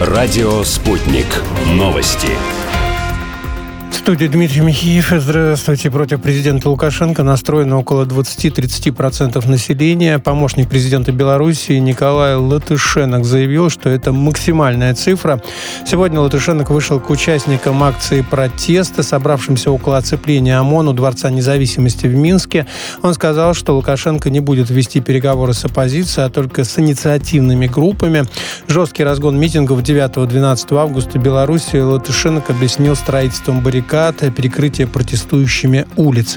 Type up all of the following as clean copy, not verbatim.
Радио «Спутник». Новости. В студии Дмитрий Михеев. Здравствуйте. Против президента Лукашенко настроено около 20-30% населения. Помощник президента Беларуси Николай Латышенок заявил, что это максимальная цифра. Сегодня Латышенок вышел к участникам акции протеста, собравшимся около оцепления ОМОН у Дворца независимости в Минске. Он сказал, что Лукашенко не будет вести переговоры с оппозицией, а только с инициативными группами. Жесткий разгон митингов 9-12 августа в Беларуси Латышенок объяснил строительством баррикад, перекрытие протестующими улиц.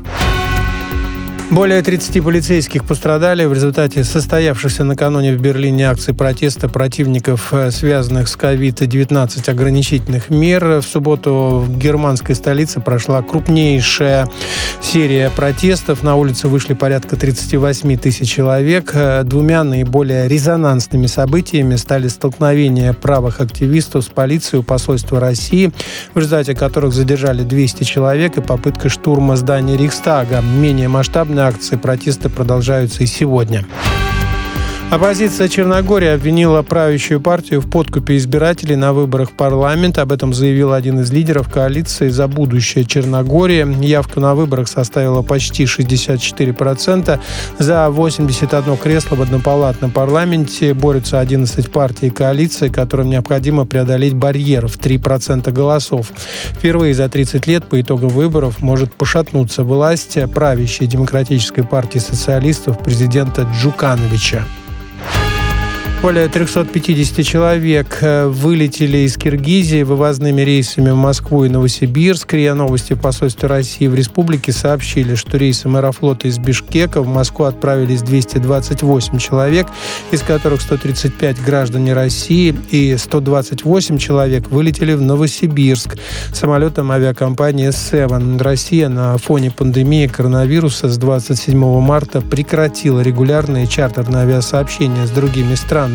Более 30 полицейских пострадали в результате состоявшихся накануне в Берлине акций протеста противников, связанных с COVID-19 ограничительных мер. В субботу в германской столице прошла крупнейшая серия протестов. На улицы вышли порядка 38 тысяч человек. Двумя наиболее резонансными событиями стали столкновения правых активистов с полицией у посольства России, в результате которых задержали 200 человек, и попытка штурма здания Рейхстага. Менее масштабные акции протеста продолжаются и сегодня. Оппозиция Черногории обвинила правящую партию в подкупе избирателей на выборах в парламент. Об этом заявил один из лидеров коалиции «За будущее Черногории». Явка на выборах составила почти 64%. За 81 кресло в однопалатном парламенте борются 11 партий и коалиций, которым необходимо преодолеть барьер в 3% голосов. Впервые за 30 лет по итогам выборов может пошатнуться власть правящей демократической партии социалистов президента Джукановича. Более 350 человек вылетели из Киргизии вывозными рейсами в Москву и Новосибирск. РИА Новости в посольстве России в республике сообщили, что рейсом Аэрофлота из Бишкека в Москву отправились 228 человек, из которых 135 граждане России, и 128 человек вылетели в Новосибирск самолетом авиакомпании Seven. Россия на фоне пандемии коронавируса с 27 марта прекратила регулярные чартерные авиасообщения с другими странами.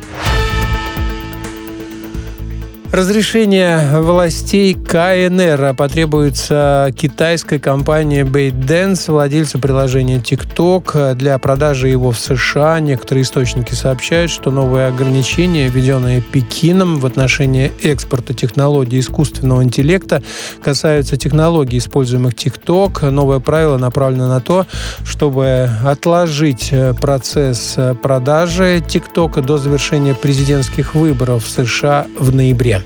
Разрешение властей КНР потребуется китайской компании ByteDance, владельцу приложения TikTok, для продажи его в США. Некоторые источники сообщают, что новые ограничения, введенные Пекином в отношении экспорта технологий искусственного интеллекта, касаются технологий, используемых TikTok. Новое правило направлено на то, чтобы отложить процесс продажи TikTok до завершения президентских выборов в США в ноябре.